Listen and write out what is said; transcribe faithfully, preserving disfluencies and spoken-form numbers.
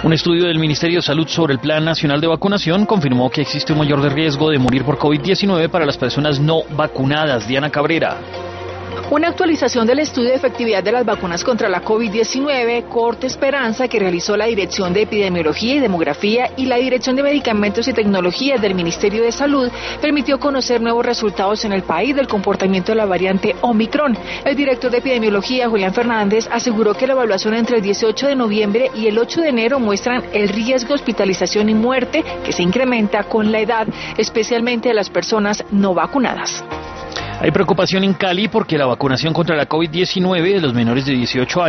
Un estudio del Ministerio de Salud sobre el Plan Nacional de Vacunación confirmó que existe un mayor riesgo de morir por COVID diecinueve para las personas no vacunadas. Diana Cabrera. Una actualización del estudio de efectividad de las vacunas contra la COVID diecinueve, Corte Esperanza, que realizó la Dirección de Epidemiología y Demografía y la Dirección de Medicamentos y Tecnologías del Ministerio de Salud, permitió conocer nuevos resultados en el país del comportamiento de la variante Omicron. El director de Epidemiología, Julián Fernández, aseguró que la evaluación entre el dieciocho de noviembre y el ocho de enero muestran el riesgo de hospitalización y muerte que se incrementa con la edad, especialmente de las personas no vacunadas. Hay preocupación en Cali porque la vacunación contra la COVID diecinueve de los menores de dieciocho años